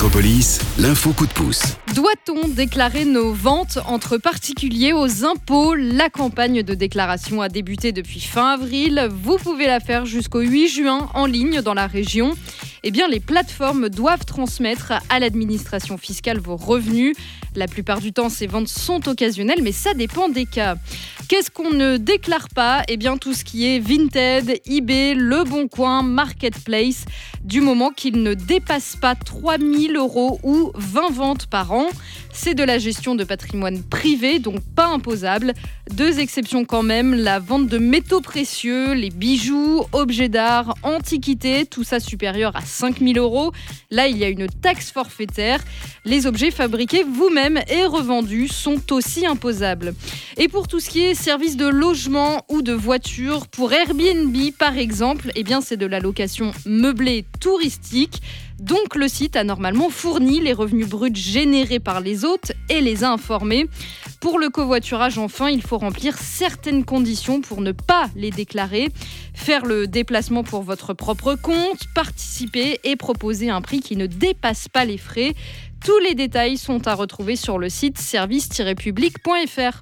Métropolis, l'info coup de pouce. Doit-on déclarer nos ventes entre particuliers aux impôts ? La campagne de déclaration a débuté depuis fin avril. Vous pouvez la faire jusqu'au 8 juin en ligne dans la région. Les plateformes doivent transmettre à l'administration fiscale vos revenus. La plupart du temps, ces ventes sont occasionnelles, mais ça dépend des cas. Qu'est-ce qu'on ne déclare pas ? Tout ce qui est Vinted, eBay, Le Bon Coin, Marketplace, du moment qu'il ne dépasse pas 3 000 € ou 20 ventes par an. C'est de la gestion de patrimoine privé, donc pas imposable. 2 exceptions quand même, la vente de métaux précieux, les bijoux, objets d'art, antiquités, tout ça supérieur à 5 000 €. Là, il y a une taxe forfaitaire. Les objets fabriqués vous-même et revendus sont aussi imposables. Et pour tout ce qui est service de logement ou de voiture, pour Airbnb par exemple, c'est de la location meublée touristique. Donc le site a normalement fourni les revenus bruts générés par les hôtes et les a informés. Pour le covoiturage, enfin, il faut remplir certaines conditions pour ne pas les déclarer. Faire le déplacement pour votre propre compte, participer et proposer un prix qui ne dépasse pas les frais. Tous les détails sont à retrouver sur le site service-public.fr.